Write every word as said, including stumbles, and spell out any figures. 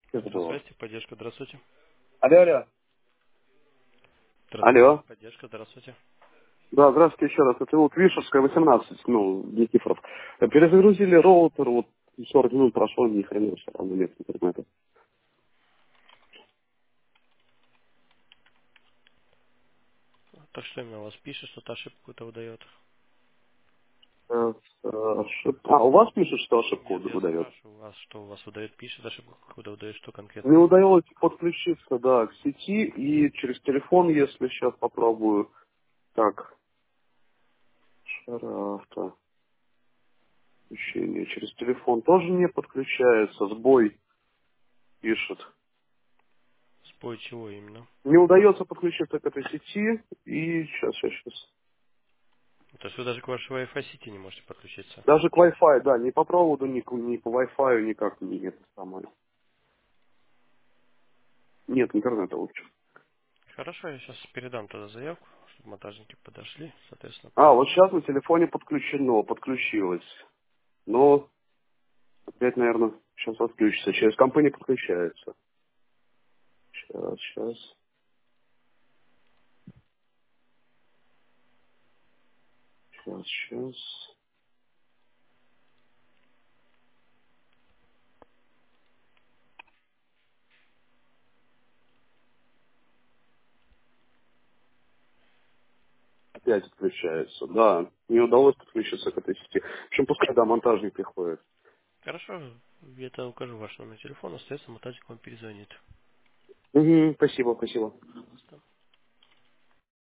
Это было. Здравствуйте, поддержка, здравствуйте. Алло, алло. Здравствуйте, Алло. поддержка, здравствуйте. Да, здравствуйте еще раз. Это вот Вишерская, восемнадцать, ну, Никифоров. Перезагрузили роутер, вот сорок минут прошло, ни хрена все равно нет интернета. Так что именно у вас пишет, что-то ошибку какую-то выдает? Э, э, ошиб- А, у вас пишет, что ошибку Нет, я выдает? спрашиваю вас, что у вас выдает, пишет ошибку какую-то выдает, что Не конкретно? удалось подключиться, да, к сети и через телефон, если сейчас попробую. Так, шарафта. Включение через телефон тоже не подключается, сбой пишет. Сбой чего именно? Не удается подключиться к этой сети и сейчас, сейчас, сейчас. То есть вы даже к вашей Wi-Fi сети не можете подключиться. Даже к Wi-Fi, да, ни по проводу, ни, к- ни по Wi-Fi никак не это самое. Нет интернета лучше. Хорошо, я сейчас передам тогда заявку, чтобы монтажники подошли, соответственно, А, вот посмотрим. сейчас на телефоне подключено, подключилось. Но опять, наверное, сейчас отключится. Через компы не подключается. Сейчас, сейчас, сейчас, сейчас. Опять отключается. Да, не удалось подключиться к этой сети. В общем, пускай, да, монтажник приходит. Хорошо, я это укажу ваш номер телефона, соответственно, монтажник вам перезвонит. Угу, спасибо, спасибо. Пожалуйста.